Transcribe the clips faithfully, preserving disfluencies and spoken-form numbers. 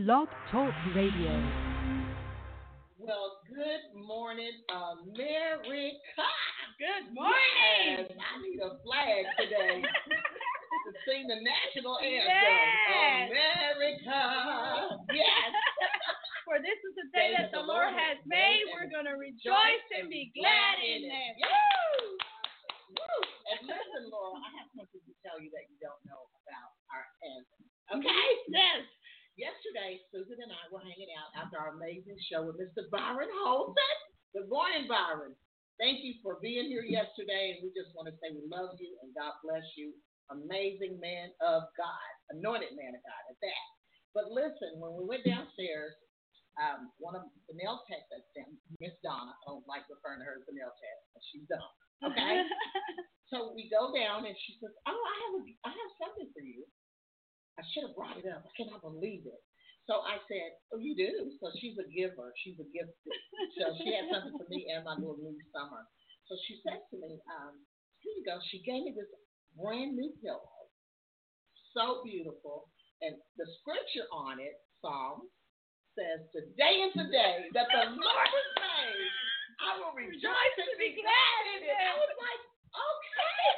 Blog Talk Radio. Well, good morning, America. Good morning. Yes, I need a flag today to sing the national anthem. Yes. America. Yes. For this is the day that the Lord has made. We're going to rejoice and be glad in it. Woo! Woo! And listen, Laura, I have something to tell you that you don't know about our anthem. Okay? Yes. Yesterday, Susan and I were hanging out after our amazing show with Mister Byron Holton. Good morning, Byron. Thank you for being here yesterday, and we just want to say we love you and God bless you. Amazing man of God, anointed man of God at that. But listen, when we went downstairs, um, one of the nail techs that's down, Miss Donna, I don't like referring to her as the nail tech, but she's dumb. Okay? So we go down, and she says, "Oh, I have a, I have something for you." I should have brought it up. I cannot believe it. So I said, "Oh, you do?" So she's a giver. She's a gifted. So she had something for me and my little niece Summer. So she said to me, um, "Here you go." She gave me this brand new pillow, so beautiful, and the scripture on it, Psalms, says, "Today is the day that the Lord has made. I will rejoice and be glad in it." I was like, okay.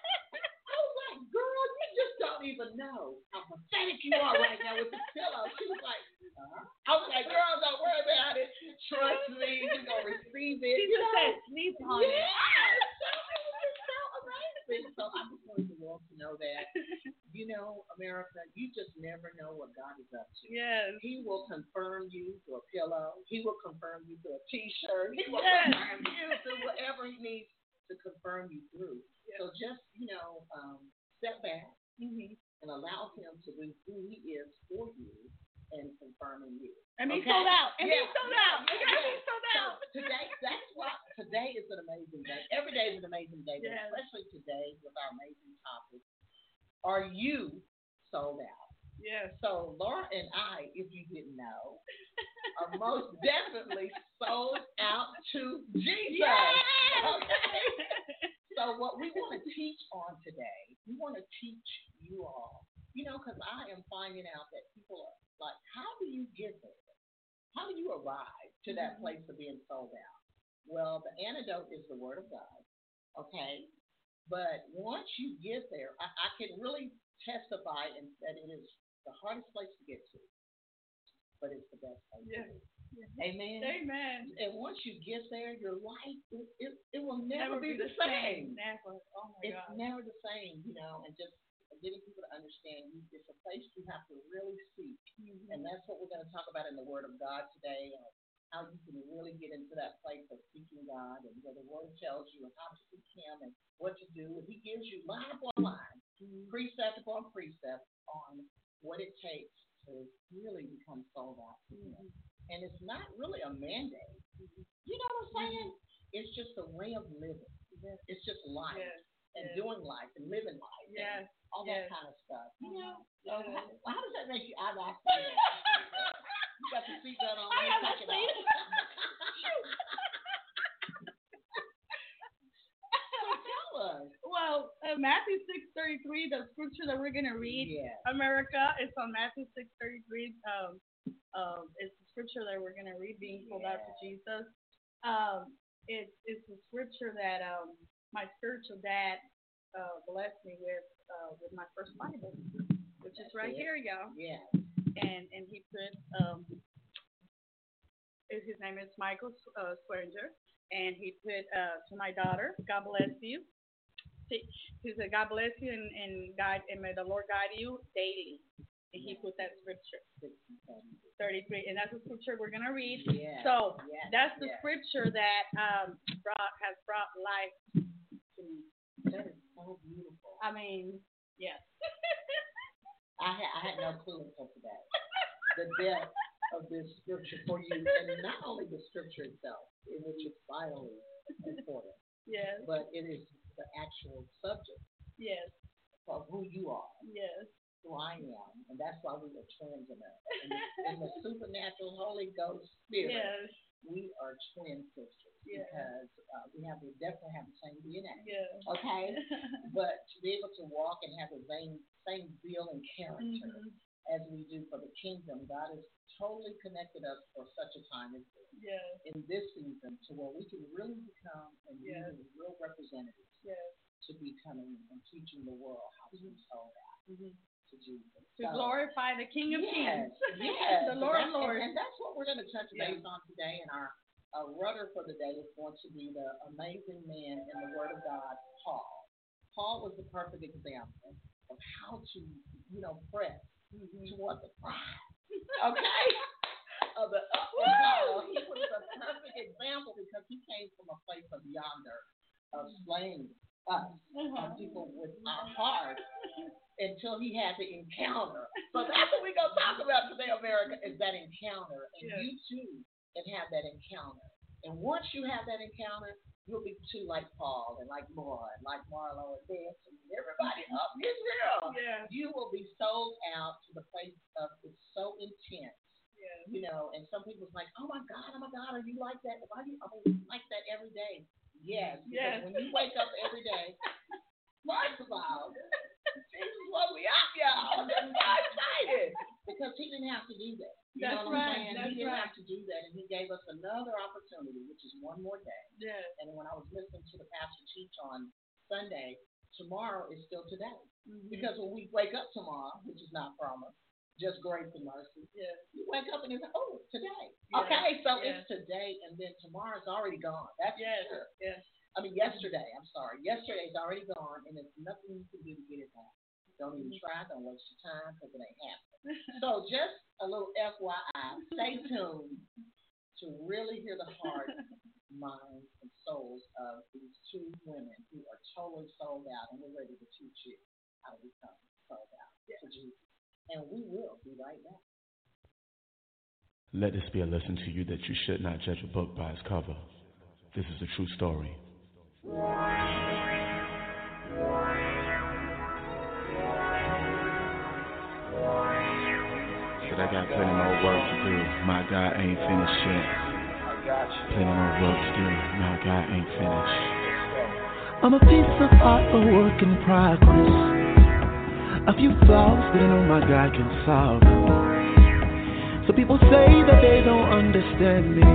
I was like, girl, you just don't even know how pathetic you are right now with this pillow. She was like, uh-huh. I was like, girl, don't worry about it. Trust me, we're going to receive it. She just said, sleep on it. Yes. So it was just so amazing. So I just wanted the world to know that, you know, America, you just never know what God is up to. Yes. He will confirm you through a pillow. He will confirm you through a T-shirt. He will yes. confirm you through whatever he needs to confirm you through. Yes. So just, you know, um, step back mm-hmm. and allow him to be who he is for you and confirming you. And be okay? sold out. And yeah. be sold yeah. out. You yeah. gotta be sold out. So today, that's why today is an amazing day. Every day is an amazing day, but yes. especially today with our amazing topic. Are you sold out? Yes. So Laura and I, if you didn't know, are most definitely sold out to Jesus. Yes. Okay. So what we want to teach on today, we want to teach you all, you know, because I am finding out that people are like, how do you get there? How do you arrive to that place of being sold out? Well, the antidote is the Word of God, okay? But once you get there, I, I can really testify and that it is the hardest place to get to, but it's the best place yes. to be. Amen. Amen. And once you get there, your life it it, it will never, never be, be the the same. same. Never. Oh my it's God. never the same, you know. And just getting people to understand, you, it's a place you have to really seek, mm-hmm. and that's what we're going to talk about in the Word of God today. Uh, how you can really get into that place of seeking God, and where the Word tells you how to seek Him and what to do. And He gives you line upon line, mm-hmm. precept upon precept on what it takes to really become sold out to Him. Mm-hmm. And it's not really a mandate. Mm-hmm. You know what I'm saying? Mm-hmm. It's just a way of living. Yes. It's just life yes. and yes. doing life and living life. Yes. And all yes. that kind of stuff. You know? Yes. So how, how does that make you? I like that. You got the seatbelt on. I have a seat. Tell us. Well, uh, Matthew six thirty-three, the scripture that we're going to read, yes. America, it's on Matthew six thirty-three. Um, um, it's the scripture that we're going to read, being sold yes. out to Jesus. Um, it's it's the scripture that um, my spiritual dad uh, blessed me with uh, with my first Bible, which That's is right it. Here, y'all. Yeah. And and he put um, his name is Michael uh, Swearinger, and he put uh, to my daughter, God bless you. He said, God bless you, and, and guide, and may the Lord guide you daily. And he put that scripture, thirty-three, and that's the scripture we're gonna read. Yes, so yes, that's the yes. scripture that um brought has brought life to me. That is so beautiful. I mean, yes. I had I had no clue until today the depth of this scripture for you, and not only the scripture itself, in which is vitally important. Yes. But it is the actual subject. Yes. Of who you are. Yes. Who I am, and that's why we are twins in us. In the, in the supernatural Holy Ghost Spirit, yes. we are twin sisters yes. because uh, we have we definitely have the same D N A. Yes. Okay, but to be able to walk and have the same same zeal and character mm-hmm. as we do for the kingdom, God has totally connected us for such a time as this. Yes. In this season, to where we can really become and be Yes. real representatives Yes. to becoming and teaching the world how to be sold out Mm-hmm. to Jesus. To So, glorify the King of yes, Kings. yes. The Lord and, of Lords. and, and that's what we're going to touch Yeah. base on today. And our uh, rudder for the day is going to be the amazing man in the Word of God, Paul. Paul was the perfect example of how to, you know, press Mm-hmm. toward the prize. Okay? Of the upward call. He was a perfect example because he came from a place of yonder, of slaying us, Uh-huh. of people with our hearts, until he had the encounter. So that's what we're going to talk about today, America, is that encounter. And Yes. you too can have that encounter. And once you have that encounter, you'll be too like Paul and like Laura and like Marlo and Dance and everybody up Israel. Yeah. You will be sold out to the place of it's so intense. Yeah. You know, and some people's like, oh my God, oh my God, are you like that? Why do you I mean, like that every day? Yes. Yes. Because when you wake up every day, first of all, Jesus woke me up, y'all. I'm so excited. Because he didn't have to do that. You That's know what right. I'm saying? That's He didn't right. have to do that. And he gave us another opportunity, which is one more day. Yes. And when I was listening to the pastor teach on Sunday, tomorrow is still today. Mm-hmm. Because when we wake up tomorrow, which is not promised, just grace and mercy, Yes. you wake up and it's, oh, it's today. Yes. Okay, so Yes. it's today, and then tomorrow's already gone. That's Yes. sure. Yes. I mean, yesterday, I'm sorry. Yesterday's already gone, and there's nothing you can do to get it back. Don't even try. Don't waste your time because it ain't happening. So just a little F Y I, stay tuned to really hear the heart, minds, and souls of these two women who are totally sold out, and we're ready to teach you how to become sold out to Jesus. And we will be right back. Let this be a lesson to you that you should not judge a book by its cover. This is a true story. Said I got plenty more work to do. My God ain't finished yet. Plenty more work to do. My God ain't finished. I'm a piece of art, a work in progress. A few flaws that I know my God can solve. So people say that they don't understand me.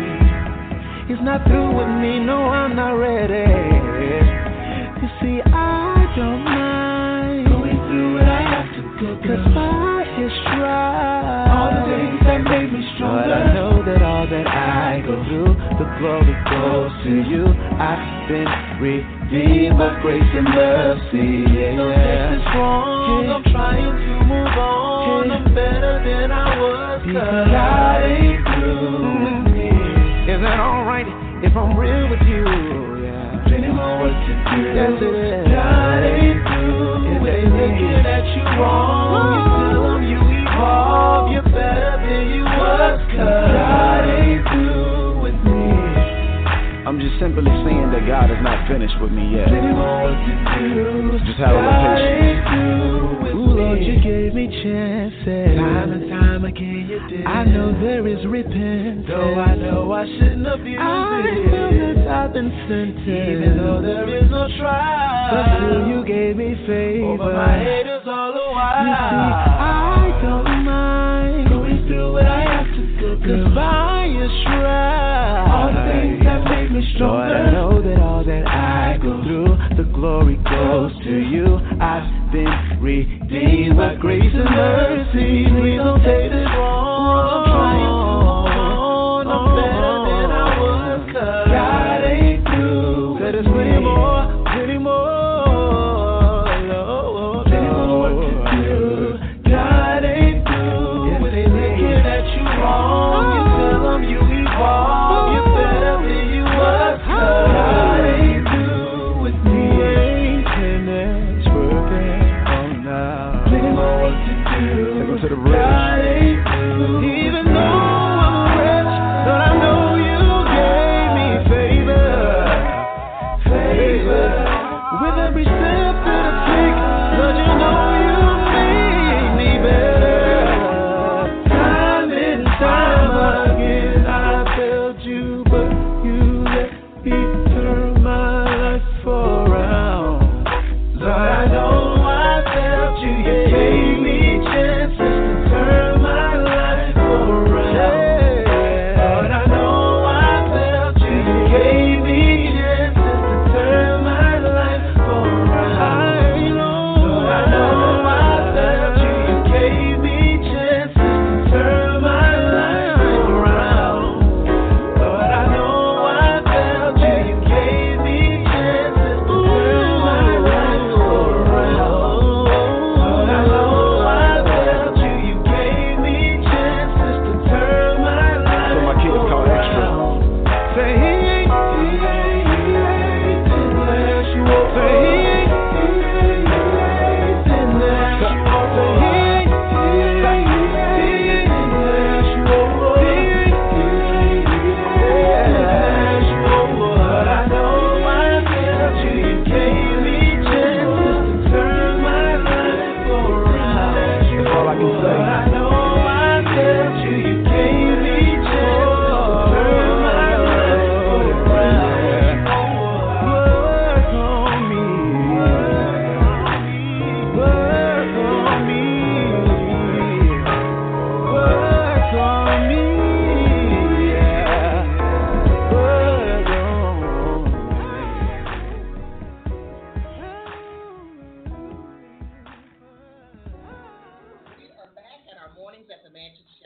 He's not through with me, no, I'm not ready. You see, I don't mind going through what I have to go through. Cause by His stripes, all the things that made me stronger. But I know that all that I go through, the glory goes to you. I've been redeemed by grace and mercy. Yeah, no, this is wrong. Yeah. I'm trying to move on. Yeah. I'm better than I was. Because God ain't through with me. Is that alright if I'm real with you? Yeah. Plenty more work to do. Yes, it is. God ain't through. If they looking at you wrong, you tell them you evolve. You're better than you was. Cause God ain't through with me. I'm just simply saying that God is not finished with me yet. Plenty more work to do. Just have a little patience. Ooh, Lord, you gave me chances. Time and time again you did. I know there is repentance. Though I know I shouldn't abuse I it. I know that I've been sentenced. Even though there is no trial. But still you gave me favor. Over my haters all the while. You see, I don't mind going through what I have to go through. Cause by Your stripes, all the things that make me stronger. Lord, I know that all that I go through, the glory goes to You. I've been redeemed by grace and mercy. Please don't take this wrong. I'm trying to move on. I'm better than I was. Cause God ain't through. Said there's plenty more, plenty more. Lord, plenty more work to do. God ain't through. If they looking at you wrong, you tell them you evolve. You're better than you was. Cause God ain't through with me. Ain't finished working on now. Plenty more work to do.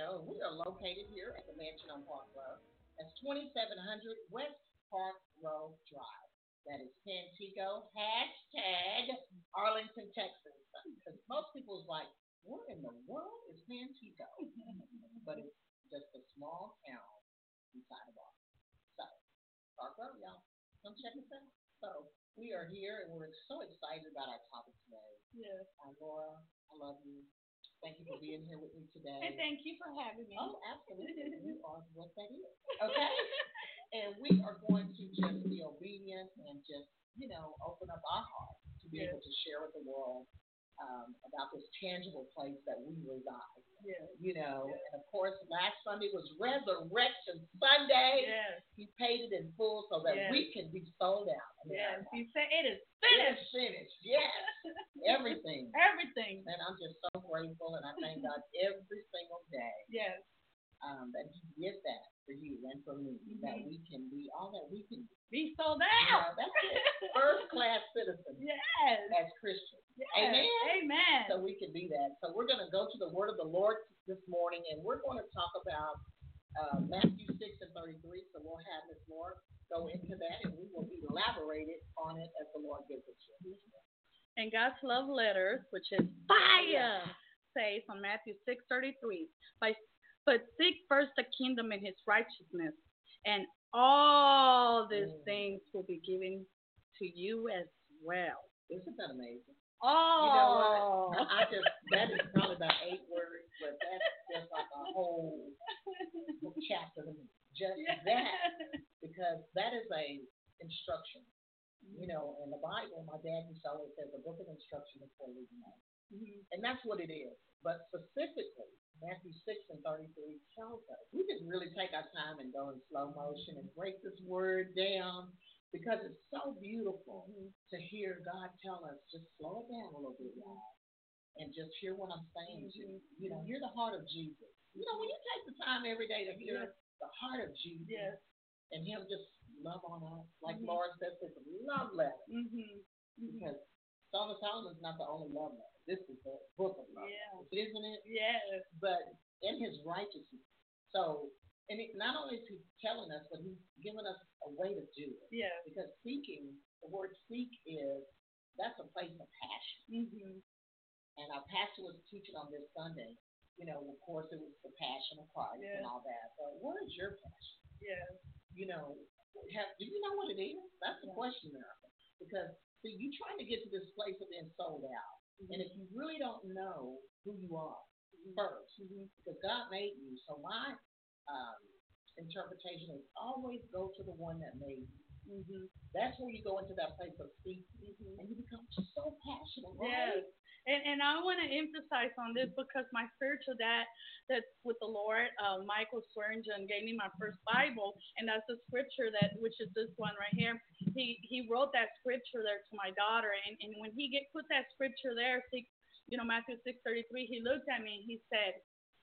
Show. We are located here at the Mansion on Park Road. That's twenty-seven hundred West Park Road Drive. That is Pantego, hashtag Arlington, Texas. Because most people's like, what in the world is Pantego? But it's just a small town inside of Arlington. So, Park Road, y'all. Come check us out. So, we are here and we're so excited about our topic today. Yes. Uh, Laura, I love you. Thank you for being here with me today. And thank you for having me. Oh, absolutely. You are what that is. Okay? And we are going to just be obedient and just, you know, open up our hearts to be yes. able to share with the world um, about this tangible place that we reside. Yes. You know, yes. and of course, last Sunday was Resurrection Sunday. Yes. He paid it in full so that yes. we can be sold out. Yes. He said it is finished. It is finished. Yes. Everything. Everything. And I'm just so grateful, and I thank God every single day. Yes. Um, that He did that for you and for me, mm-hmm. that we can be all that we can be. Be sold out. You know, that's it. First class citizens. Yes. As Christians. Yes. Amen. Amen. So we can be that. So we're going to go to the Word of the Lord this morning, and we're going to talk about uh, Matthew six and thirty-three. So we'll have Miz Laura go into that, and we will elaborate it on it as the Lord gives it to us. And God's love letters, which is fire, says on Matthew six thirty-three, by but seek first the kingdom and His righteousness, and all these mm. things will be given to you as well. Isn't that amazing? Oh, you know what? I just that is probably about eight words, but that's just like a whole chapter to me. Just yeah. that, because that is a instruction. You know, in the Bible, my dad used to always say the book of instruction before leaving home. Mm-hmm. And that's what it is. But specifically, Matthew six and thirty-three tells us we can really take our time and go in slow motion and break this word down, because it's so beautiful mm-hmm. to hear God tell us, just slow it down a little bit, y'all, and just hear what I'm saying mm-hmm. to you. You know, hear the heart of Jesus. You know, when you take the time every day to hear yes. the heart of Jesus yes. and Him just love on us, like mm-hmm. Laura says, it's a love letter. Mm-hmm. Because Song of Solomon is not the only love letter. This is the book of love, yeah. isn't it? Yes. But in His righteousness. So, and it, not only is He telling us, but He's giving us a way to do it. Yeah. Because seeking, the word seek is, that's a place of passion. Mm-hmm. And our pastor was teaching on this Sunday. You know, of course, it was the passion of Christ yeah. and all that. But what is your passion? Yeah. You know, have, do you know what it is? That's the yeah. question, Miracle. Because, see, you're trying to get to this place of being sold out. Mm-hmm. And if you really don't know who you are mm-hmm. first, mm-hmm. because God made you, so my um, interpretation is always go to the one that made you. Mm-hmm. That's where you go into that place of speaking, mm-hmm. and you become so passionate, right? Yes. And and I want to emphasize on this because my spiritual dad, that's with the Lord, uh, Michael Swearingen, gave me my first Bible, and that's the scripture that, which is this one right here. He he wrote that scripture there to my daughter, and, and when he get put that scripture there, see, you know, Matthew six thirty-three, he looked at me and he said,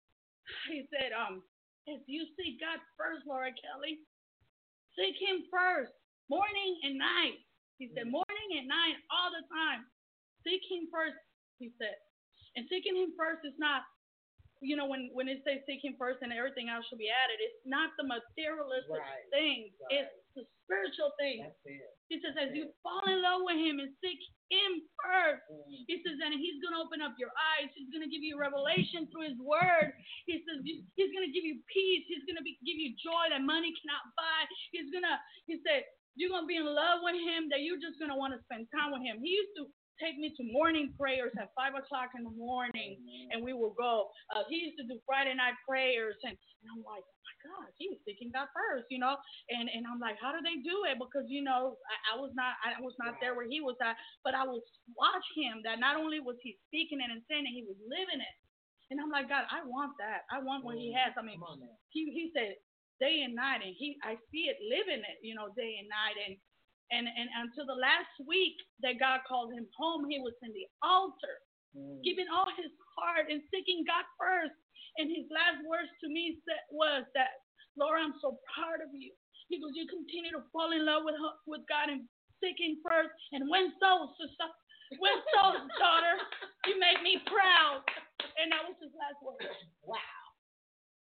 he said, um, if you seek God first, Laura Kelly, seek Him first, morning and night. He said, morning and night, all the time. Seek Him first. He said, and seeking Him first is not, you know, when, when it says seek Him first and everything else should be added, it's not the materialistic right. things. Right. It's the spiritual things. That's it. He says, That's as it. you fall in love with Him and seek Him first, mm. He says, and He's going to open up your eyes. He's going to give you revelation through His word. He says, He's going to give you peace. He's going to be, give you joy that money cannot buy. He's going to, He said, you're going to be in love with Him, that you're just going to want to spend time with Him. He used to take me to morning prayers at five o'clock in the morning, mm-hmm. and we will go. Uh, he used to do Friday night prayers, and, and I'm like, oh my God, he was seeking God first, you know. And and I'm like, how do they do it? Because you know, I, I was not, I was not there where he was at, but I would watch him. That not only was he speaking it and saying it, he was living it. And I'm like, God, I want that. I want what mm-hmm. he has. I mean, on, he he said day and night, and he I see it living it, you know, day and night, and. And and until the last week that God called him home, he was in the altar, mm. giving all his heart and seeking God first. And his last words to me said, was that, Laura, I'm so proud of you. He goes, you continue to fall in love with with God and seeking first. And win souls, sister. Win souls, daughter. You make me proud. And that was his last word. Wow.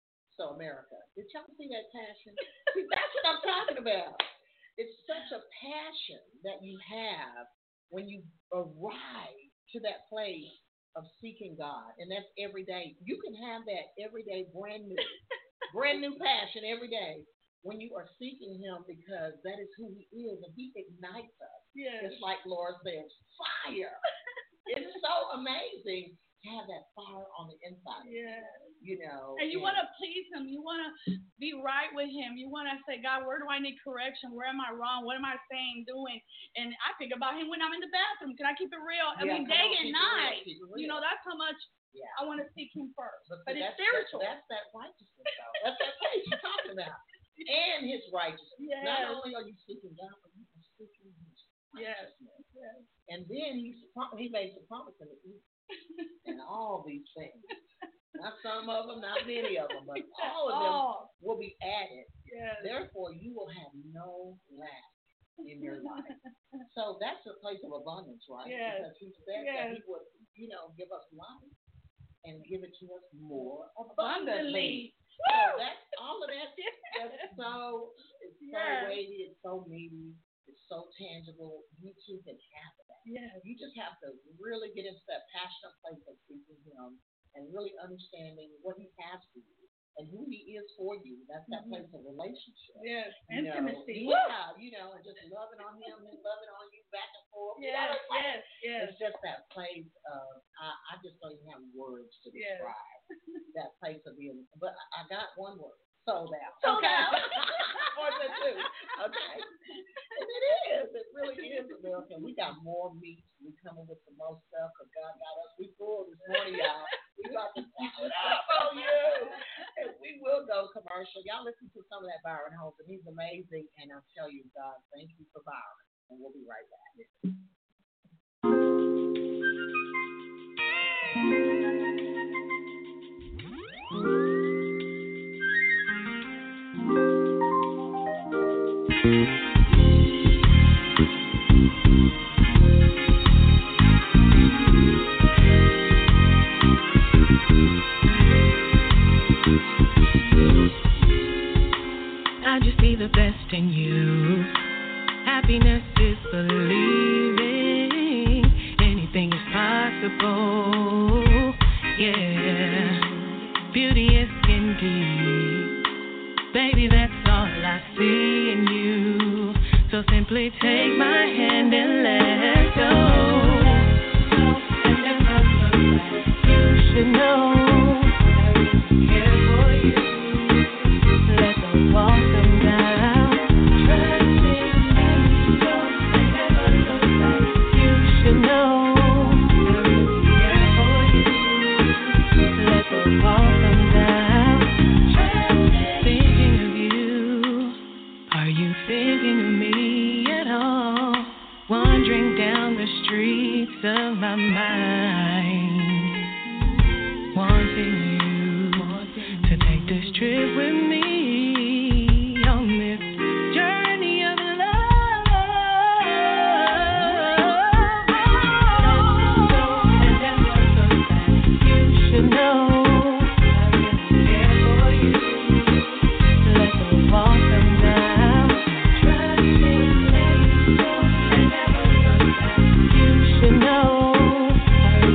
so America. Did y'all see that passion? See, that's what I'm talking about. It's such a passion that you have when you arrive to that place of seeking God, and that's every day. You can have that every day, brand new, brand new passion every day when you are seeking Him, because that is who He is, and He ignites us. Yes. It's like Laura says, fire. It's so amazing to have that fire on the inside. Yeah. You know. And you want to please Him. You want to be right with Him. You want to say, God, where do I need correction? Where am I wrong? What am I saying, doing? And I think about Him when I'm in the bathroom. Can I keep it real? I yeah, mean, day on, and night. Real, real. You know, that's how much yeah. I want to seek Him first. But, but see, it's that's, spiritual. That's, that's that righteousness, though. That's that place you're talking about. And His righteousness. Yes. Not only are you seeking God, but you are seeking His righteousness. Yes. Yes. And then He He made the promise in the East and all these things. Not some of them, not many of them, but all of them oh. will be added. Yes. Therefore, you will have no lack in your life. So that's a place of abundance, right? Yes. Because He said yes. that He would, you know, give us life and give it to us more abundantly. So that's all of that. That's so it's so yes. weighty, it's so meaty, it's so tangible. You too can have that. Yes. You just have to really get into that passionate place of seeking Him and really understanding what He has for you and who He is for you. That's that mm-hmm. place of relationship. Yes, you intimacy. Know? Yeah, you know, and just loving on Him and loving on you back and forth. Yes, you know, yes, yes. It's just that place of, I, I just don't even have words to describe yes. that place of being. But I got one word. Sold out. Sold okay. out. Or the two. Okay. And it is. It really is, America. We got more meat. We coming with some more stuff because God got us. We full this morning, y'all. We got to put up on you. And we will go commercial. Y'all listen to some of that Byron Holton. He's amazing. And I'll tell you, God, thank you for Byron. And we'll be right back. I just see the best in you. Happiness is believing anything is possible. Yeah, beauty is skin deep. Baby, that's all I see in you. So simply take my hand and let's go. And never look back. You should know I really care for you. Let the walls come down. Trust me, go and never look back. You should know I really care for you. Let the walls come down. Trust me. Thinking of you. Are you thinking of me at all? Wandering down the streets of my mind, wanting you to take this trip with me on this journey of love. And never look back. You should know I really care for you. Let the walls come down. Trust me, let go and never look back. You should know I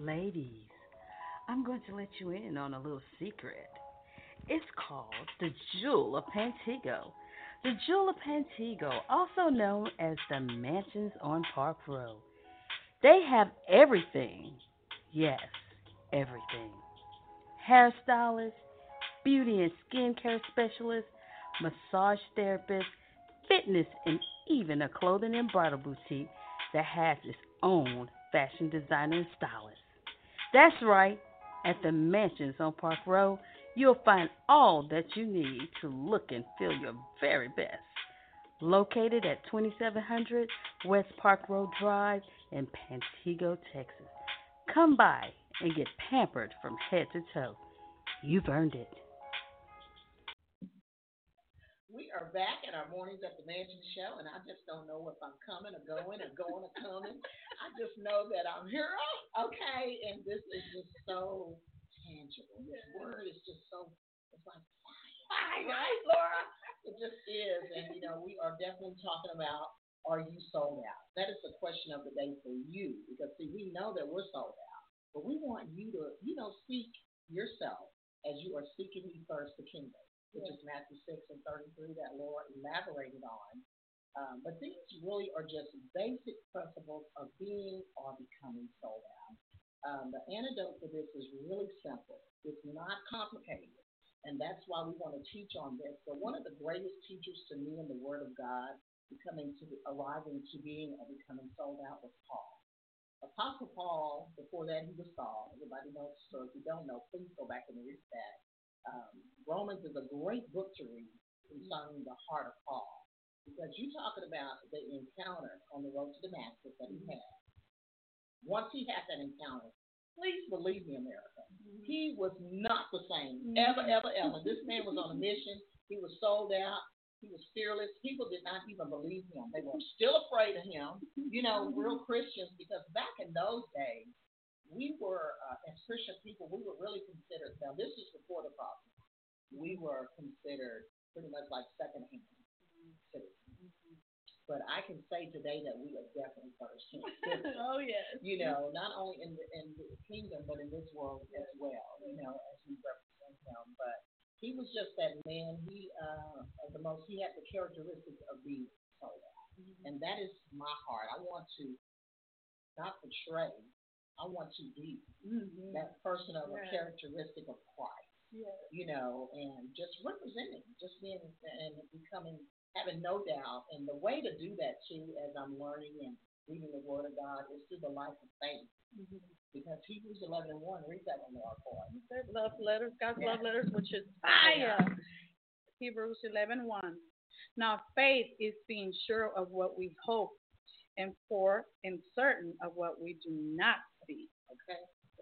Ladies, I'm going to let you in on a little secret. It's called the Jewel of Pantego. The Jewel of Pantego, also known as the Mansions on Park Row. They have everything. Yes, everything. Hairstylists, beauty and skincare specialists, massage therapists, fitness, and even a clothing and bridal boutique that has its own fashion designer and stylist. That's right, at the Mansions on Park Row, you'll find all that you need to look and feel your very best. Located at twenty-seven hundred West Park Road Drive in Pantego, Texas. Come by and get pampered from head to toe. You've earned it. We are back at our mornings at the Mansion Show, and I just don't know if I'm coming or going or going or coming. I just know that I'm here. Oh, okay, and this is just so tangible. This word is just so, it's like fire, right, Laura? It just is, and you know, we are definitely talking about, are you sold out? That is the question of the day for you, because see, we know that we're sold out, but we want you to, you know, seek yourself as you are seeking ye first the kingdom, which is Matthew six and thirty-three that Laura elaborated on. Um, but these really are just basic principles of being or becoming sold out. Um, the antidote for this is really simple. It's not complicated, and that's why we want to teach on this. But one of the greatest teachers to me in the Word of God, becoming to arriving to being or becoming sold out, was Paul. Apostle Paul, before that he was Saul. Everybody knows the story. If you don't know, please go back and read that. Um, Romans is a great book to read concerning the heart of Paul, because you're talking about the encounter on the road to Damascus that he had. Once he had that encounter, please believe me, America, he was not the same ever, ever, ever. This man was on a mission. He was sold out. He was fearless. People did not even believe him. They were still afraid of him, you know, real Christians, because back in those days, we were, uh, as Christian people, we were really considered, now this is before the cross, we were considered pretty much like second-hand citizens. But I can say today that we are definitely first-hand citizens. Oh, yes. You know, not only in the, in the kingdom, but in this world as well, you know, as we represent him. But he was just that man. He, uh, the most, he had the characteristics of being sold out. Mm-hmm. And that is my heart. I want to not portray, I want to be mm-hmm. that person of yeah. a characteristic of Christ. Yeah. You know, and just representing, just being and becoming, having no doubt. And the way to do that too, as I'm learning and reading the Word of God, is through the life of faith. Mm-hmm. Because Hebrews eleven and one, read that one more for us. Love letters, God's yeah. love letters, which is fire. Yeah. Hebrews eleven one. Now faith is being sure of what we hope, and for and certain of what we do not see. Okay.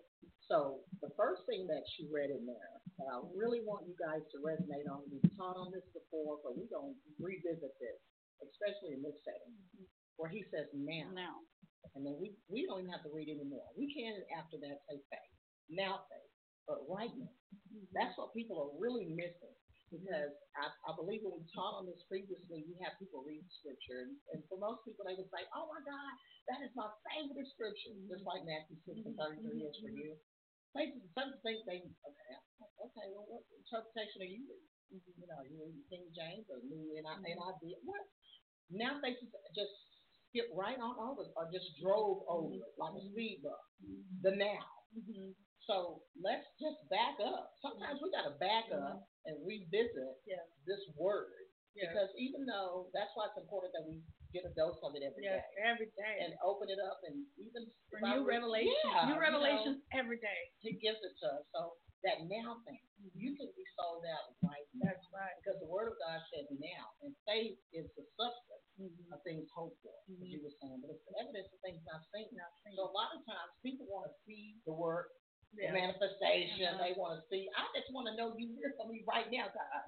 So the first thing that she read in there, and I really want you guys to resonate on. We've taught on this before, but we're going to revisit this, especially in this setting, mm-hmm. where he says now. Now. And then we, we don't even have to read anymore. We can, after that, say faith. Now faith. But right now, mm-hmm. that's what people are really missing. Because I, I believe when we taught on this previously, we have people read scripture. And, and for most people, they would say, oh, my God, that is my favorite scripture. Mm-hmm. Just like Matthew six and thirty-three is for you. Some think they, okay, okay, well, what interpretation are you reading? Mm-hmm. You know, you read King James or New N I V? Mm-hmm. What? Now they just skip right on over or just drove over it like a speed bump. Mm-hmm. The now. Mm-hmm. So let's just back up. Sometimes we got to back mm-hmm. up and revisit yeah. this word. Yeah. Because even though that's why it's important that we get a dose of it every yes, day. every day. And open it up and even for new revelations. Yeah, new revelations you know, every day. He gives it to us. So that now thing, mm-hmm. you can be sold out right now. That's right. Because the Word of God says now. And faith is the substance mm-hmm. of things hoped for, mm-hmm. as you were saying. But it's the evidence of things not seen. Not seen. So a lot of times people want to see the work, yeah. the manifestation. Uh-huh. They want to see. I just want to know you hear from me right now, God.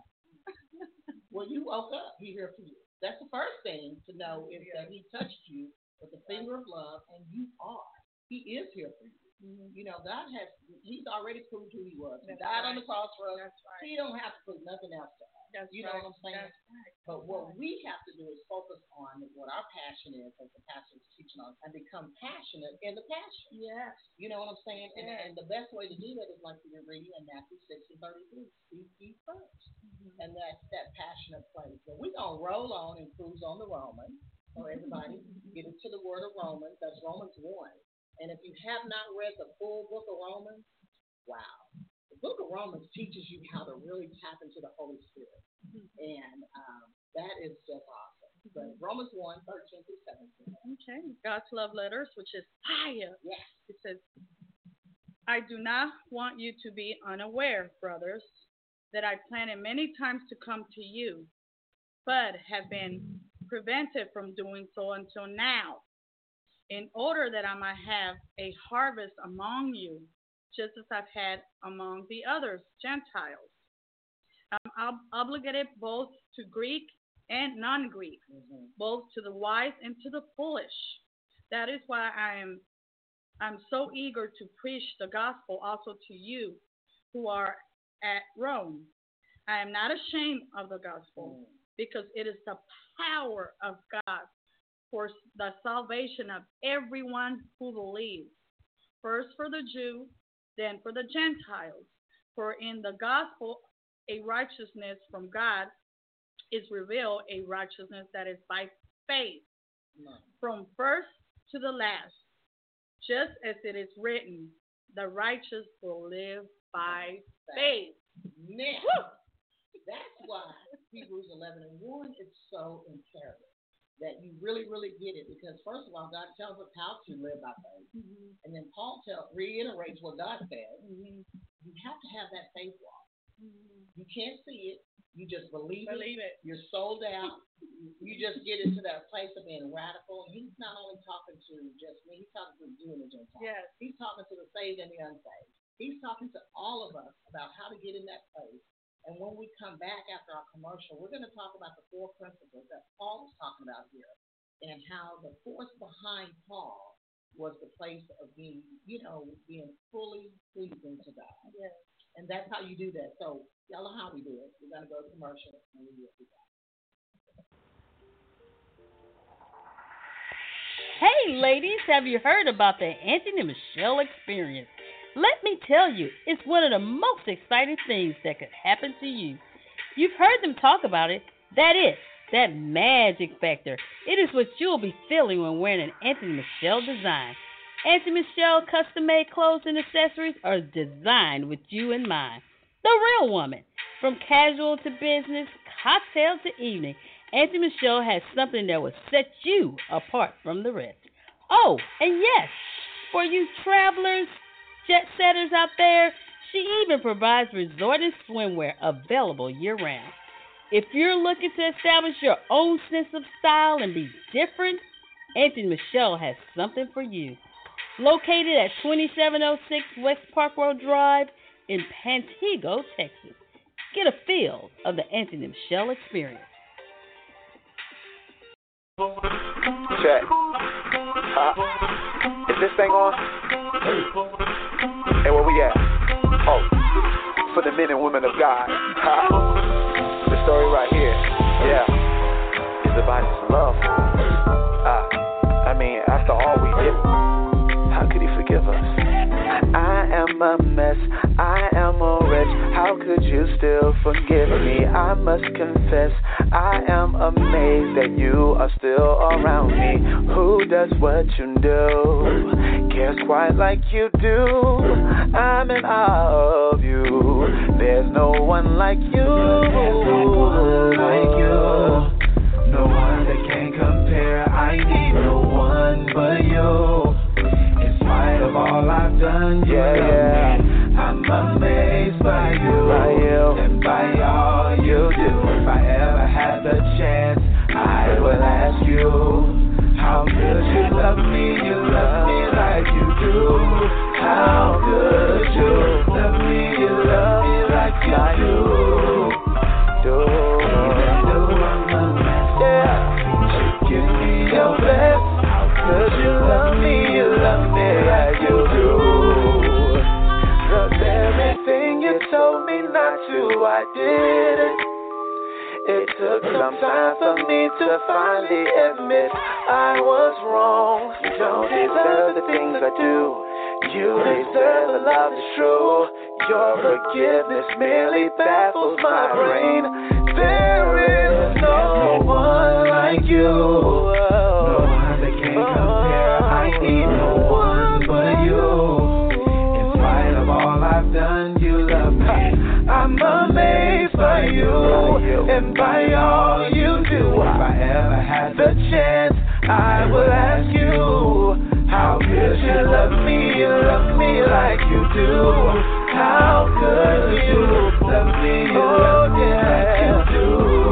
Well, you woke up. He here for you. That's the first thing to know is yeah. that he touched you with the finger of love, and you are. He is here for you. Mm-hmm. You know, God has, he's already proved who he was. He That's died right. on the cross for us. Right. He don't have to prove nothing else to us. That's you know right. what I'm saying? That's right. But what we have to do is focus on what our passion is, as the pastor is teaching us, and become passionate in the passion. Yes. You know what I'm saying? And, Yes. and the best way to do that is like we were reading in Matthew six and thirty-three, seek ye first. Mm-hmm. And that's that passionate place. But we're going to roll on and cruise on the Romans. So everybody get into the word of Romans. That's Romans one. And if you have not read the full book of Romans, wow. The book of Romans teaches you how to really tap into the Holy Spirit. Mm-hmm. And um, that is just awesome. But Romans one, thirteen through seventeen. Okay. God's love letters, which is fire. Yes. It says, I do not want you to be unaware, brothers, that I planned many times to come to you, but have been prevented from doing so until now, in order that I might have a harvest among you, just as I've had among the others, Gentiles. I'm ob- obligated both to Greek and non-Greek, mm-hmm. both to the wise and to the foolish. That is why I am I'm so eager to preach the gospel also to you who are at Rome. I am not ashamed of the gospel, mm. because it is the power of God for the salvation of everyone who believes, first for the Jew, then for the Gentiles. For in the gospel, a righteousness from God is revealed, a righteousness that is by faith, no. from first to the last, just as it is written, the righteous will live by faith. Now, that's why Hebrews eleven and one is so imperative, that you really, really get it. Because first of all, God tells us how to live by faith. Mm-hmm. And then Paul tell, reiterates what God said. Mm-hmm. You have to have that faith walk. Mm-hmm. You can't see it. You just believe, believe it. it. You're sold out. You just get into that place of being radical. And he's not only talking to just me. He's talking to the Jew and the Gentile. Yes. He's talking to the saved and the unsaved. He's talking to all of us about how to get in that place. And when we come back after our commercial, we're going to talk about the four principles that Paul was talking about here, and how the force behind Paul was the place of being, you know, being fully pleasing to God. Yes. And that's how you do that. So y'all know how we do it. We're going to go to commercial, and we will be back. Hey, ladies, have you heard about the Anthony Michelle experience? Let me tell you, it's one of the most exciting things that could happen to you. You've heard them talk about it. That is, that magic factor. It is what you'll be feeling when wearing an Anthony Michelle design. Anthony Michelle custom-made clothes and accessories are designed with you in mind. The real woman. From casual to business, cocktail to evening, Anthony Michelle has something that will set you apart from the rest. Oh, and yes, for you travelers, jet setters out there, she even provides resort and swimwear available year-round. If you're looking to establish your own sense of style and be different, Anthony Michelle has something for you. Located at twenty-seven oh six West Park Road Drive in Pantego, Texas. Get a feel of the Anthony Michelle experience. Check. Uh, is this thing on? Hey, where we at? Oh, for the men and women of God. The story right here, yeah, is about His love. Uh, I mean, after all we did, how could He forgive us? I am a mess, I am a wretch. How could you still forgive me? I must confess, I am amazed that you are still around me. Who does what you do? Cares quite like you do. I'm in awe of you. There's no one like you. There's no one like you. No one that can compare. I need no one but you. In spite of all I've done, you yeah, yeah. Me. I'm amazed by you, by you, and by all you do. If I ever had the chance, I will ask you, how could you love me? You love me like you do. How could you love me? You love me like you do. Do. Even though I'm a mess, yeah, you give me your best. How could you love me? You love me like you do. The very thing you told me not to, I did it. It took some time for me to finally admit I was wrong. You don't deserve the things I do. You deserve the love that's true. Your forgiveness merely baffles my brain. There is no one like you. No one that can compare. I need no one but you. In spite of all I've done, you love me. I'm amazed by you and by all you do. If I ever had the chance, I will ask you, how could you love me, you love me like you do? How could you love me, you love me like you do?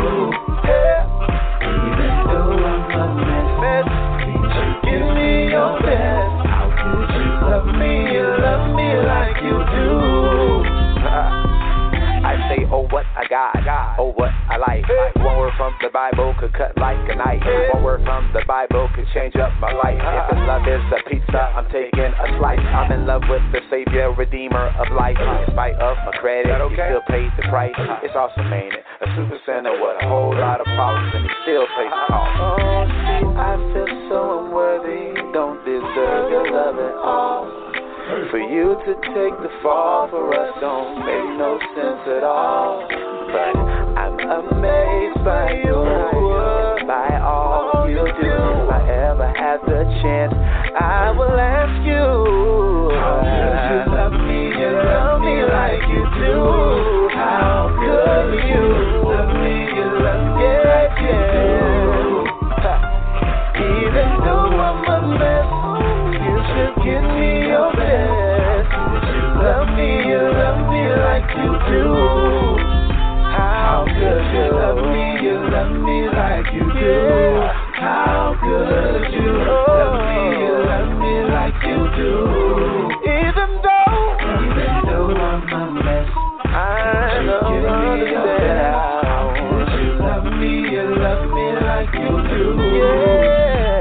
Yeah. Even though I'm a mess, you give me your best. How could you love me, you love me like you do? I say, oh, what I got, oh, what I like. One word from the Bible could cut like a knife. One word from the Bible could change up my life. If this love is a pizza, I'm taking a slice. I'm in love with the Savior, Redeemer of life. In spite of my credit, he still paid the price. It's awesome, ain't it? A super sinner with a whole lot of problems, and he still pays the cost. Oh, see, I feel so unworthy. Don't deserve your love at all. For you to take the fall for us don't make no sense at all. But I'm amazed by you, by all you do. If I ever had the chance, I will ask you, how could you love me, you love me like you do? How could you love me, you love me like you do? Even though I'm a mess, you should give me your best. Love me, you love me like you do. How could you love me, you love me like you do? How could you love me, you love me like you do? Even though, even though I'm a mess, I don't understand. How could you love me, you love me like you do? Yeah.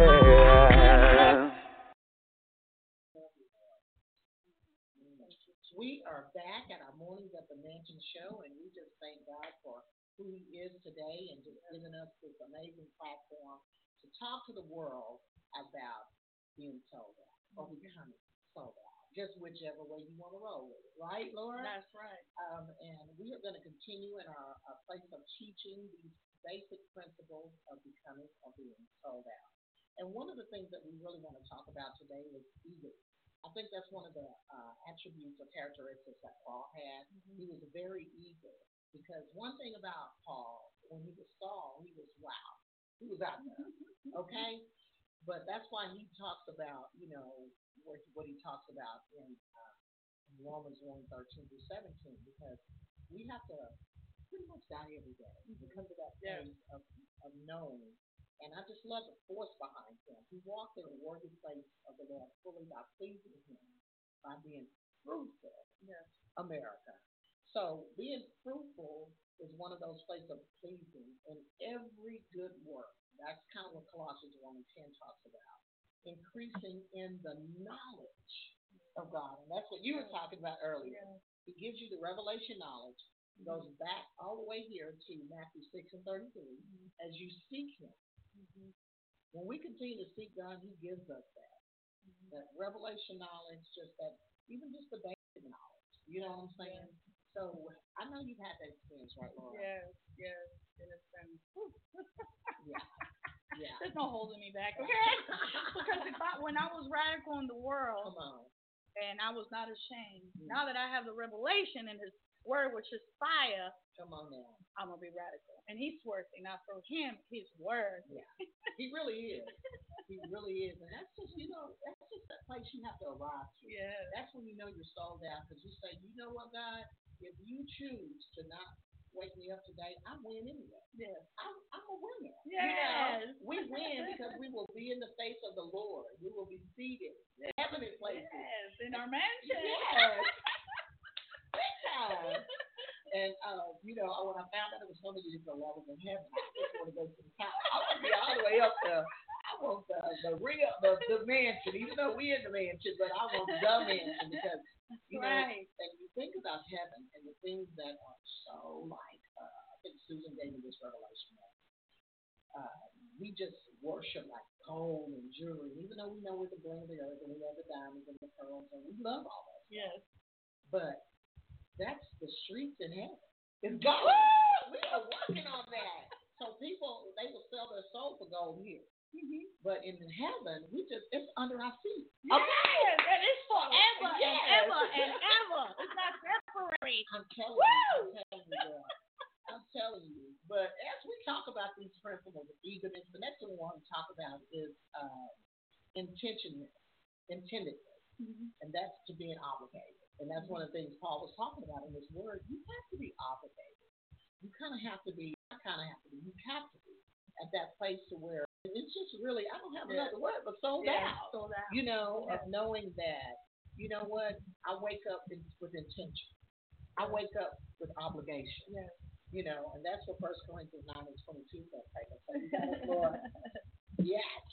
We are back at our Mornings at the Mansion show, and we just thank God for who He is today and just giving us this amazing platform to talk to the world about being sold out or becoming sold out, just whichever way you want to roll with it, right, Laura? That's right. Um, and we are going to continue in our, our place of teaching these basic principles of becoming or being sold out. And one of the things that we really want to talk about today is ego. I think that's one of the uh, attributes or characteristics that Paul had. Mm-hmm. He was very eager because one thing about Paul, when he was Saul, he was wow. He was out there, okay? But that's why he talks about, you know, what, what he talks about in, uh, in Romans one, thirteen through seventeen, because we have to pretty much die every day. Mm-hmm. Because of that place yeah. of, of knowing. And I just love the force behind him. He walked in a worthy place of the Lord fully by pleasing him, by being fruitful. Yes. America. So being fruitful is one of those places of pleasing in every good work. That's kind of what Colossians one and ten talks about. Increasing in the knowledge of God. And that's what you were talking about earlier. Yeah. He gives you the revelation knowledge. It goes back all the way here to Matthew six and thirty-three. Mm-hmm. As you seek him. Mm-hmm. When we continue to seek God, He gives us that. Mm-hmm. That revelation knowledge, just that, even just the basic knowledge. You know what I'm saying? Yeah. So I know you've had that experience, right, Laura? Yes, yes. And it's been, yeah. Yeah. There's no holding me back, okay? Because if I, when I was radical in the world, come on. And I was not ashamed, mm-hmm. now that I have the revelation in His word, which is fire, come on now. I'm going to be radical. And He's working. Now, for Him, His word. Yeah. He really is. He really is. And that's just, you know, that's just that place you have to arrive to. Yeah. That's when you know you're sold out, because you say, you know what, God, if you choose to not wake me up today, I win anyway. Yes. I'm, I'm a winner. Yes. You know, we win because we will be in the face of the Lord. We will be seated in heavenly places. Yes, in our mansion. Yes. Big time. And, uh, you know, when I found out it was some of these levels in heaven, I just want to go to the top. I want to be all the way up there. I want the, the real, the, the mansion, even though we're in the mansion, but I want the mansion because, you know, right. and you think about heaven and the things that are so like, uh, think Susan gave me this revelation. Uh, we just worship like gold and jewelry, even though we know we're the bling of the earth and we have the diamonds and the pearls and we love all that. Yes. But that's the streets in heaven. It's gold. We are working on that. So people, they will sell their soul for gold here. Mm-hmm. But in heaven, we just, it's under our feet. Yes, okay. And it's forever yes. and ever and ever. It's not temporary. I'm telling Woo! you. I'm telling you, girl. I'm telling you. But as we talk about these principles of eagerness, the next one we want to talk about is uh, intentionalness, intendedness. Mm-hmm. And that's to being obligated. And that's one of the things Paul was talking about in this word. You have to be obligated. You kind of have to be, I kind of have to be, you have to be at that place to where it's just really, I don't have yeah. another word, but sold yeah, out. Sold out. You know, yeah. of knowing that, you know what, I wake up in, with intention. I wake up with obligation. Yeah. You know, and that's what First Corinthians nine and twenty-two says. Yes.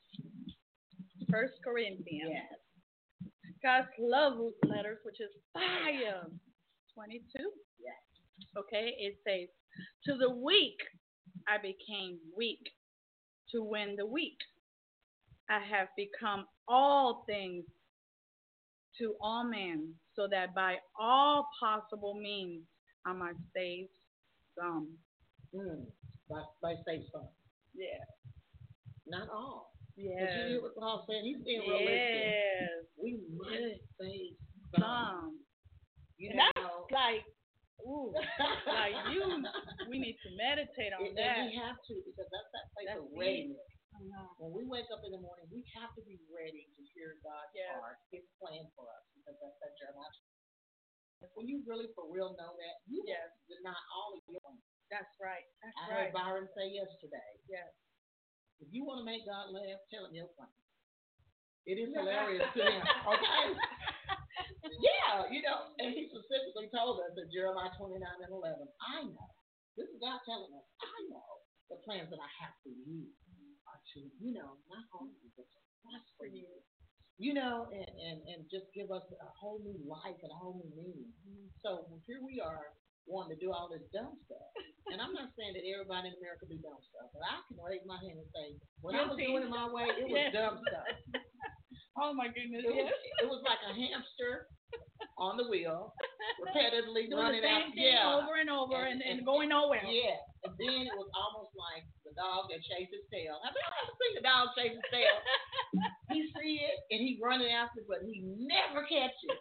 First Corinthians. Yes. God's love letters, which is fire. twenty-two. Yes. Okay, it says, to the weak I became weak to win the weak. I have become all things to all men, so that by all possible means I might save some. Mm, by, by save some. Yeah. Not all. Yeah. Did you hear what Paul said? He's being yes. realistic. We must save some. some. You and know, that's like, ooh, like you, we need to meditate on and, that. And we have to, because that's that place that's of readiness. Uh-huh. When we wake up in the morning, we have to be ready to hear God's yes. heart, His plan for us, because that's that Jeremiah. When you really for real know that, you yes. deny all of your own. That's right. That's I right. heard Byron say yesterday. Yes. If you want to make God laugh, tell him your plan. It is hilarious to him. Okay. Yeah, you know, and he specifically told us in Jeremiah twenty-nine and eleven, I know. This is God telling us, I know the plans that I have for you are to, you know, not harm you, but to prosper you. You know, and, and, and just give us a whole new life and a whole new meaning. Mm-hmm. So here we are wanting to do all this dumb stuff. And I'm not saying that everybody in America do dumb stuff, but I can raise my hand and say, when I was doing it my way, it was yes. dumb stuff. Oh my goodness. It, yes. was, it was like a hamster on the wheel, repetitively doing running the same out. Thing yeah. over and over and, and, and, and going nowhere. Yeah. And then it was almost like the dog that chased his tail. Have you ever seen the dog chase his tail? He see it and he running after it, but he never catch it.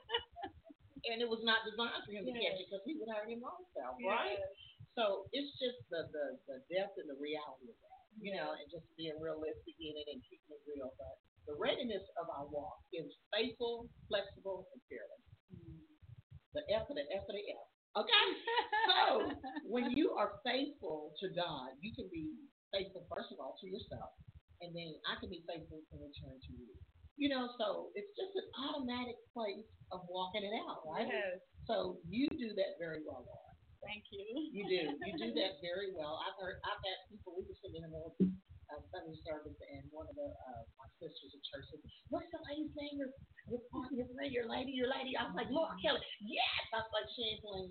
And it was not designed for him to yes. catch it because he would hurt him himself, yes. right? So it's just the, the, the depth and the reality of that, you know, and just being realistic in it and keeping it real. But the readiness of our walk is faithful, flexible, and fearless. Mm. The F of the F of the F. Okay? So when you are faithful to God, you can be faithful, first of all, to yourself. And then I can be faithful in return to you. You know, so it's just an automatic place of walking it out, right? Yes. So you do that very well, Laura. Thank you. You do. You do that very well. I've heard, I've had people, we were sitting in a little uh, Sunday service, and one of the, uh, my sisters at church said, what's the lady's name? Your, your partner, your lady, your lady. I was like, Laura Kelly. Yes. I was like, she ain't playing.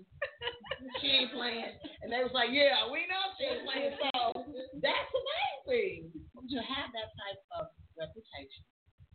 She ain't playing. And they was like, yeah, we know she ain't playing. So that's amazing to have that type of reputation.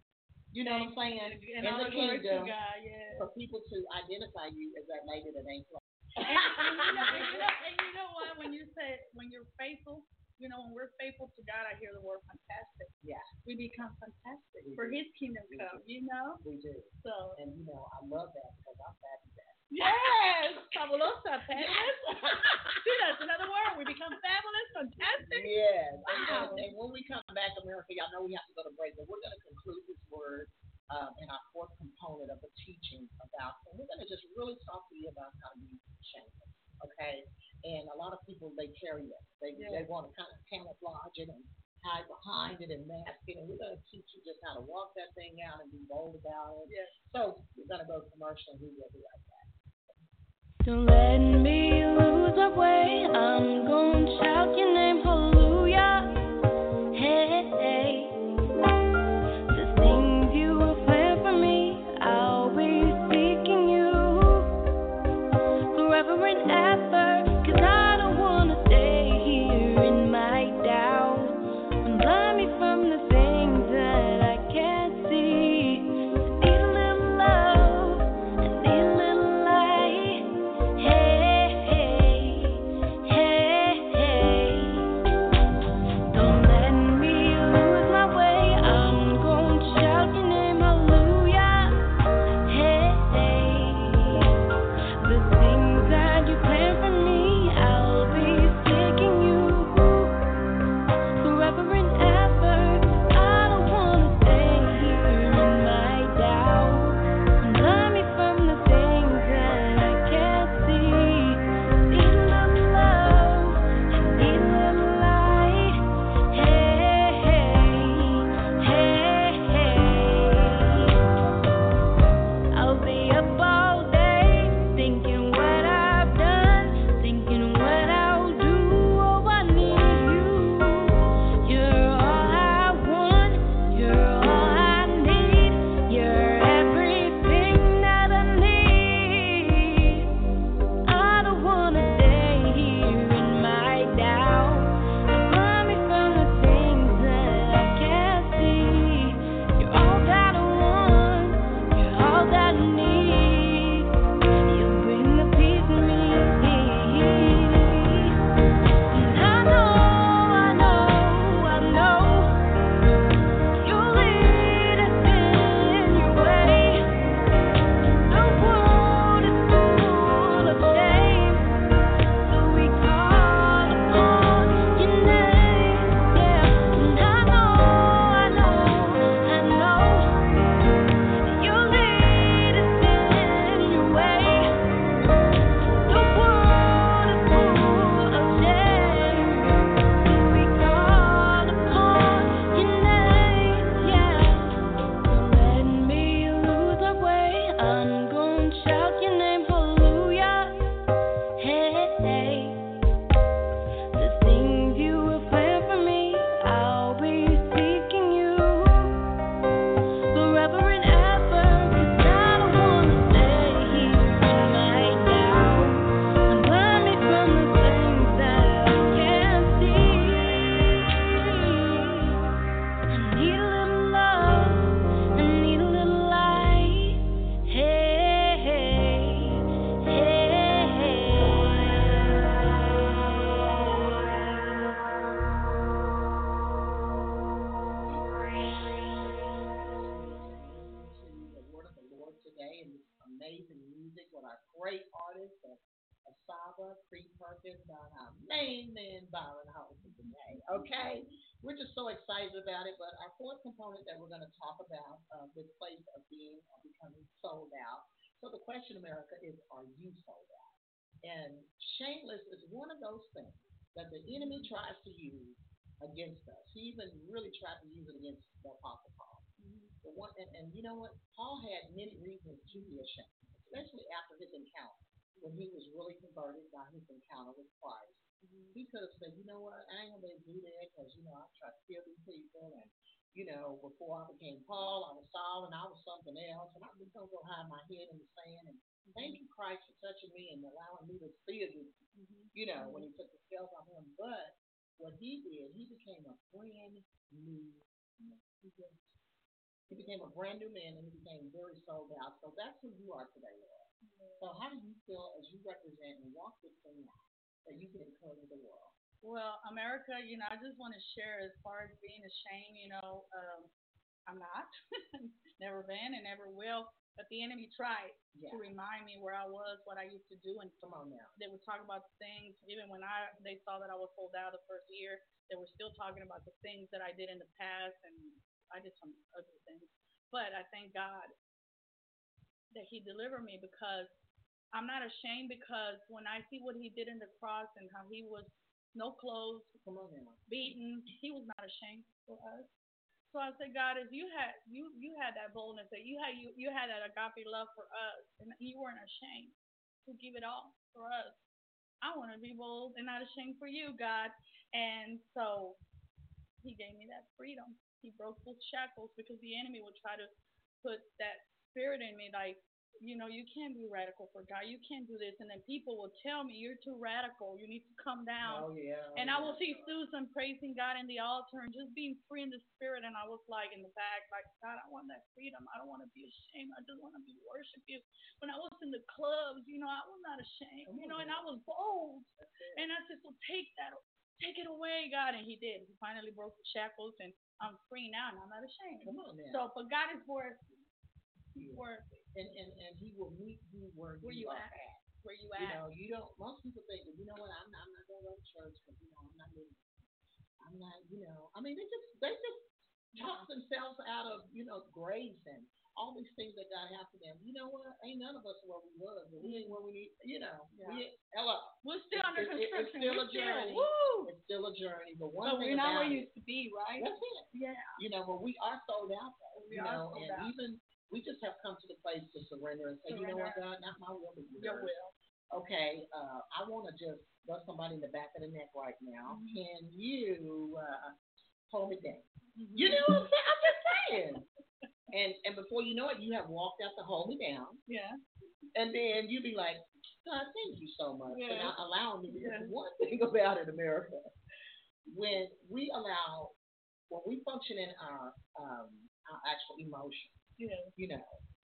You know what I'm saying? And in all the the kingdom, kingdom, God, yes. for people to identify you as that lady that ain't playing. and, and, you know, and, you know, and you know what? When you say when you're faithful, you know, when we're faithful to God, I hear the word fantastic. Yeah, we become fantastic we for do. His kingdom we come. Do. You know, we do. So, and you know, I love that because I'm fabulous. Yes, fabulosa, fabulous. See, that's another word. We become fabulous, fantastic. Yes. Wow. And, and when we come back, America, y'all know we have to go to break, but we're going to conclude this word. Um, in our fourth component of the teaching about, and we're going to just really talk to you about how to be shameless, okay? And a lot of people, they carry it. They yeah. they want to kind of camouflage it and hide behind it and mask it, and we're going to teach you just how to walk that thing out and be bold about it. Yeah. So we're going to go to commercial, and we will be right back. Don't let me lose my way. I'm going to shout your name, hallelujah. Hey, hey. Forever and ever, 'cause I don't wanna today in this amazing music with our great artists, uh, Asaba, Creek Perkins, and our main man, Byron Holton today. Okay? We're just so excited about it. But our fourth component that we're going to talk about, uh, this place of being or becoming sold out. So the question, America, is are you sold out? And shameless is one of those things that the enemy tries to use against us. He even really tried to use it against the Apostle Paul. Mm-hmm. The one, and, and you know what? Paul had many reasons to be ashamed, especially after his encounter, when he was really converted by his encounter with Christ. Mm-hmm. He could have said, you know what, I ain't going to be able to do that because, you know, I tried to kill these people. And, you know, before I became Paul, I was Saul and I was something else. And I'm just going to go hide my head in the sand. And thank you, Christ, for touching me and allowing me to see again, mm-hmm. you know, when he took the scales off him. But what he did, he became a brand new man. He became a brand new man and he became very sold out. So that's who you are today, Lord. Mm-hmm. So how do you feel as you represent and walk this thing out that you can encourage the world? Well, America, you know, I just want to share as far as being ashamed, you know, um, I'm not, never been and never will. But the enemy tried yeah. to remind me where I was, what I used to do, and come on now. They would talk about things. Even when I they saw that I was sold out the first year, they were still talking about the things that I did in the past, and I did some other things. But I thank God that He delivered me, because I'm not ashamed, because when I see what He did in the cross and how He was no clothes, come on now. beaten, He was not ashamed for us. So I said, God, if you had you you had that boldness, that you had you you had that agape love for us, and you weren't ashamed to give it all for us, I want to be bold and not ashamed for you, God. And so He gave me that freedom. He broke those shackles, because the enemy would try to put that spirit in me, like, you know, you can't be radical for God. You can't do this. And then people will tell me, you're too radical. You need to come down. Oh, yeah. Oh, and yeah. I will see Susan praising God in the altar and just being free in the spirit. And I was like in the back, like, God, I want that freedom. I don't want to be ashamed. I just want to be worship you. When I was in the clubs, you know, I was not ashamed, you know, and I was bold. And I said, so take that, take it away, God. And He did. He finally broke the shackles, and I'm free now, and I'm not ashamed. Come on, man. So, but God is worth it. He's yeah. worth it. And, and and He will meet you where, where you you are at. at. Where you at. You at. know, you don't. Most people think that, you know what, I'm not, I'm not going to go to church because, you know, I'm not living. I'm not, you know. I mean, they just they just talk themselves out of, you know, grace and all these things that God has for them. You know what? Ain't none of us where we was, but we ain't where we need. You know, yeah. we hello. We're still it's, under it's, construction. It's still we're a journey. Still, woo! It's still a journey. But one so thing we're not about where we it, used to be, right? That's it. Yeah. You know, but we are sold out. Though, we you are know, sold and out. even. We just have come to the place to surrender and say, surrender. You know what, God, not my will, but yours. Your will. Okay, uh, I want to just bust somebody in the back of the neck right now. Mm-hmm. Can you uh, hold me down? Mm-hmm. You know what I'm saying? I'm just saying. and and before you know it, you have walked out to hold me down. Yeah. And then you be like, God, thank you so much yeah. for not allowing me to do yeah. one thing about it, America. When we allow, when we function in our um, our actual emotion. Yeah. You know,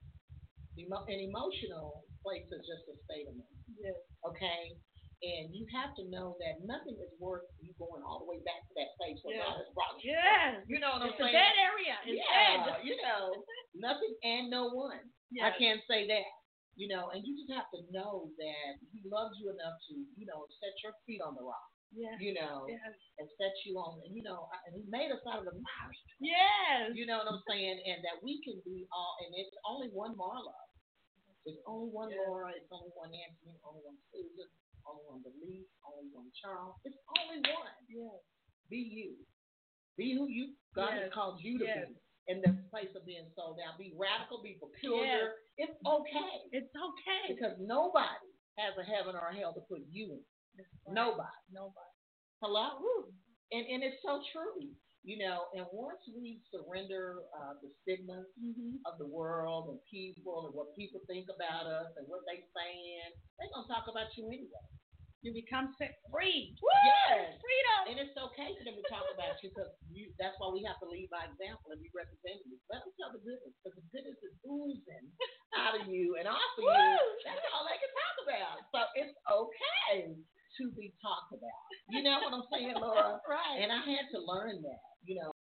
emo- an emotional place is just a state of mind. Yes. Okay? And you have to know that nothing is worth you going all the way back to that place where yes. God has brought you. Yes. You know what it's I'm saying? It's a dead area. It's yeah. dead. You know, nothing and no one. Yes. I can't say that. You know, and you just have to know that He loves you enough to, you know, set your feet on the rock. Yes. You know, yes. and set you on, and you know, and He made us out of the miry. Yes. You know what I'm saying? And that we can be all, and it's only one Marla. It's only one yes. Laura. It's only one Anthony. Only one Susan. Only one Denise. Only one Charles. It's only one. Yes. Be you. Be who you God yes. has called you to yes. be. In the place of being sold out. Be radical. Be peculiar. Yes. It's okay. It's okay. Because nobody has a heaven or a hell to put you in. Right. Nobody. Nobody. Hello? Woo. And and it's so true. You know, and once we surrender uh, the stigmas mm-hmm. of the world and people and what people think about us and what they saying, they're going to talk about you anyway. You become set free. Woo! Yes. Freedom. And it's okay for them to talk about you because you, that's why we have to lead by example and be representatives. Let them tell the goodness because the goodness is oozing out of you and off of you. That's all they can talk about. So it's okay to be talked about. You know what I'm saying, Laura? Right. And I had to learn that, you know,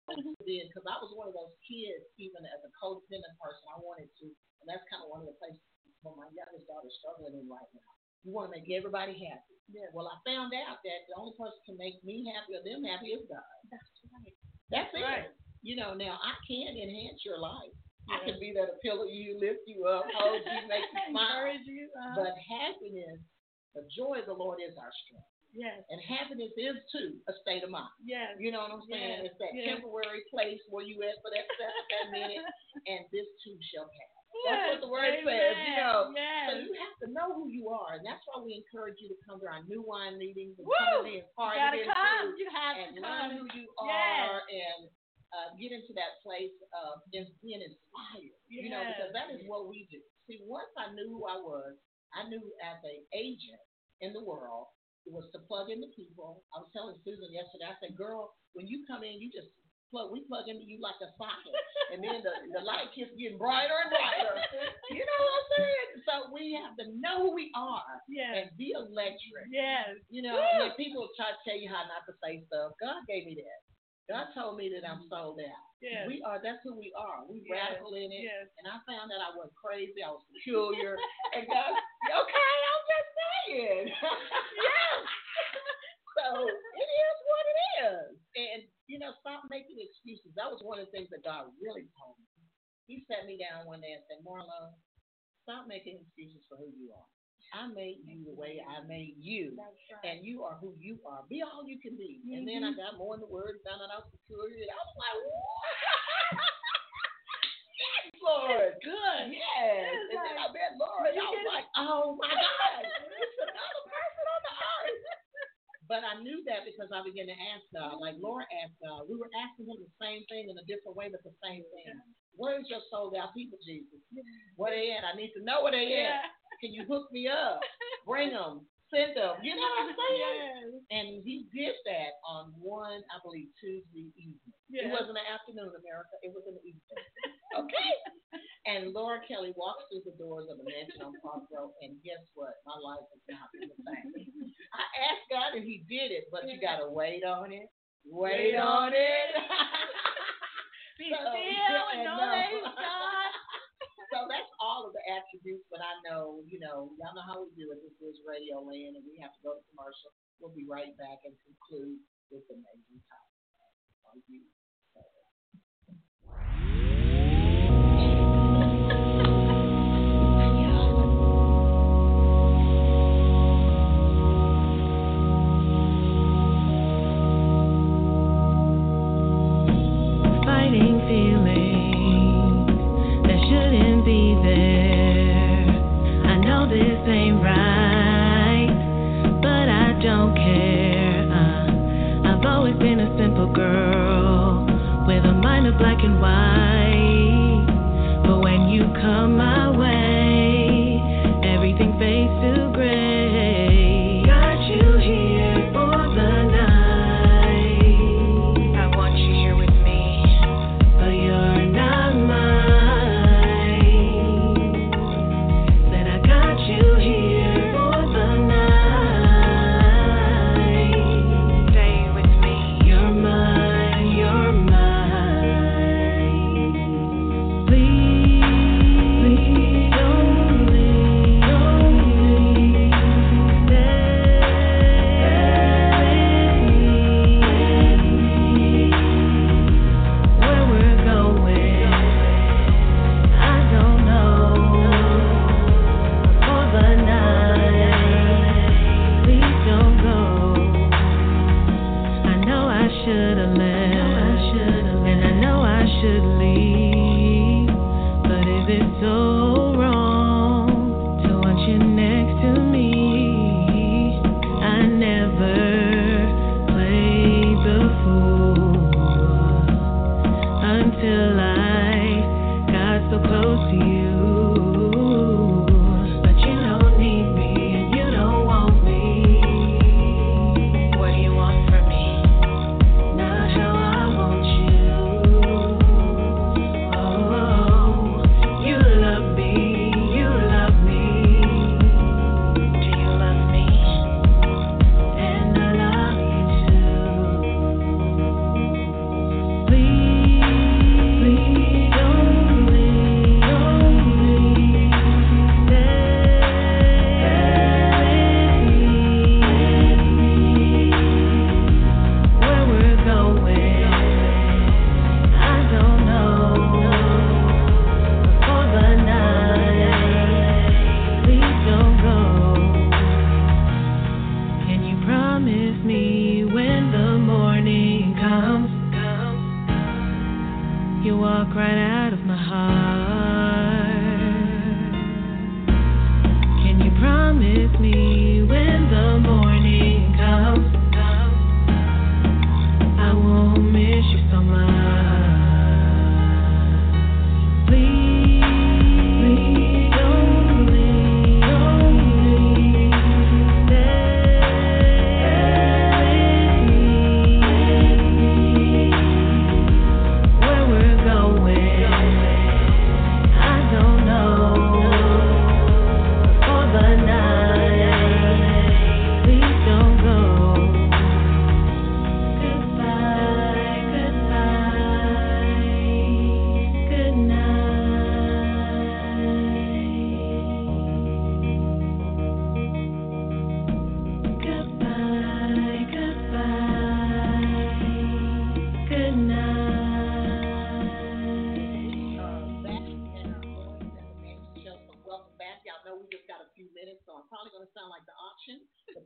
been, because I was one of those kids, even as a codependent person, I wanted to, and that's kind of one of the places where my youngest daughter is struggling in right now. You want to make everybody happy. Yeah. Well, I found out that the only person who can make me happy or them happy is God. That's right. That's it. Right. You know, now I can enhance your life. Yeah. I can be there to pillow you, lift you up, hold you, make you smile. You, uh-huh. But happiness, the joy of the Lord is our strength. Yes. And happiness is too a state of mind. Yes. You know what I'm saying? Yes. It's that yes. temporary place where you at for that second, that minute, and this too shall pass. Yes. That's what the word Amen. Says, you know. Yes. So you have to know who you are, and that's why we encourage you to come to our new wine meetings and Woo! Come and be imparted into come. You have and to learn come. who you are yes. and uh, get into that place of being inspired. Yes. You know, because that is what we do. See, once I knew who I was, I knew as an agent in the world. It was to plug into people. I was telling Susan yesterday, I said, girl, when you come in, you just plug, we plug into you like a socket. And then the, the light keeps getting brighter and brighter. You know what I'm saying? So we have to know who we are yes. and be electric. Yes. You know, when people try to tell you how not to say stuff, God gave me that. God told me that I'm sold out. Yes. We are, that's who we are. We yes. radical in it. Yes. And I found that I wasn't crazy, I was peculiar. And God, okay, I'm just saying. Yes. So it is what it is. And, you know, stop making excuses. That was one of the things that God really told me. He sat me down one day and said, Marlo, stop making excuses for who you are. I made you the way I made you. That's right. And you are who you are. Be all you can be. Mm-hmm. And then I got more in the word, found out I was peculiar. And I was like, what? Yes, Lord. Good. Yes. Yes. And then I met Lord. And I was like, oh my God. It's another person on the earth. But I knew that because I began to ask God. Like Laura asked God. We were asking him the same thing in a different way, but the same thing. Where's your sold out people, Jesus? Where they at? I need to know where they at. Yeah. Can you hook me up? Bring them. Send them. You know what I'm saying? Yes. And he did that on one, I believe, Tuesday evening. Yes. It wasn't an afternoon, America. It was an evening. Okay? And Laura Kelly walks through the doors of the mansion on Park Road, and guess what? My life is not the same. I asked God and he did it, but you got to wait on it. Wait, wait on it. Be so, still and know that he's God. So that's all of the attributes, but I know, you know, y'all know how we do it. This is Radio Land, and we have to go to commercial. We'll be right back and conclude this amazing topic. Thank you. Fighting feelings that shouldn't be there. I know this ain't right, but I don't care. Uh, I've always been a simple girl with a mind of black and white. But when you come my way, everything fades to gray. Got you here for the night. I want you here with me, but you're not mine. Said I got you here for the night. Stay with me. You're mine, you're mine. Please, please.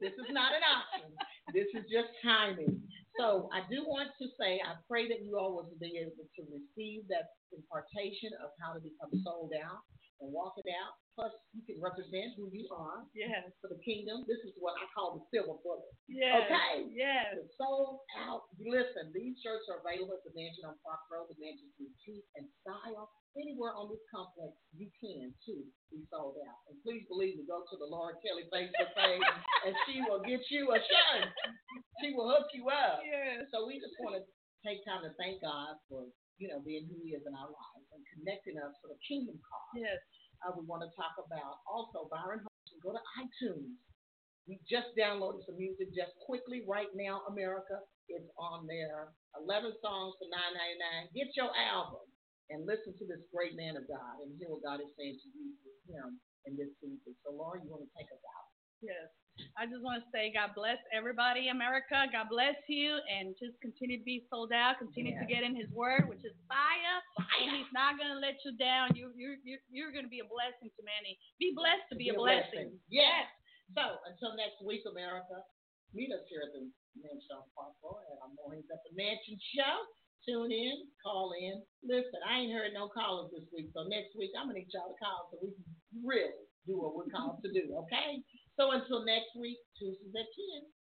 This is not an option. This is just timing. So I do want to say, I pray that you all will be able to receive that impartation of how to become sold out and walk it out. Plus, you can represent who you are Yes. for the kingdom. This is what I call the silver bullet. Yes. Okay? Yes. The sold out. Listen, these shirts are available at the Mansion on Park Road, the Mansion Boutique and Style. Anywhere on this complex, you can, too, be sold out. And please believe me, go to the Laura Kelly Facebook page, and she will get you a shirt. She will hook you up. Yes. So we just want to take time to thank God for, you know, being who he is in our lives and connecting us for the kingdom cause. Yes. Uh, we want to talk about also Byron Holston. Go to iTunes. We just downloaded some music just quickly right now, America. It's on there. eleven songs for nine ninety-nine. Get your album and listen to this great man of God and hear what God is saying to you through him in this season. So, Laura, you want to take us out? Yes. I just want to say God bless everybody, America. God bless you, and just continue to be sold out. Continue Yes. to get in His Word, which is fire, and He's not going to let you down. You, you, you, you're going to be a blessing to many. Be blessed to be, be a, a blessing. blessing. Yes. So until next week, America, meet us here at the Mansion on Park Road at our Mornings at the Mansion show. Tune in, call in. Listen, I ain't heard no callers this week, so next week I'm going to need y'all to call so we can really do what we're called to do, okay? So until next week, Tuesdays at ten.